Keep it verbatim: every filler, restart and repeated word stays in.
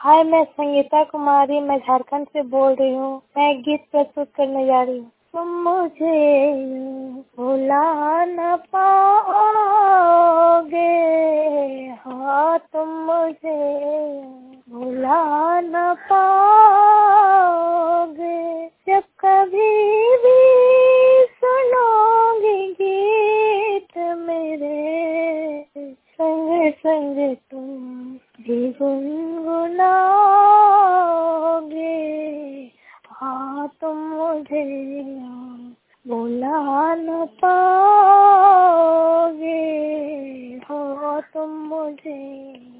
हाय, मैं संगीता कुमारी, मैं झारखंड से बोल रही हूँ। मैं एक गीत प्रस्तुत करने जा रही हूँ। तुम मुझे यूं भुला न पाओगे, हाँ तुम मुझे यूं भुला न पाओगे। जब कभी भी सुनोगे गीत मेरे, संग संग तुम भी गुनगुनाओगे। हाँ तुम मुझे भुला न पाओगे, हाँ तुम मुझे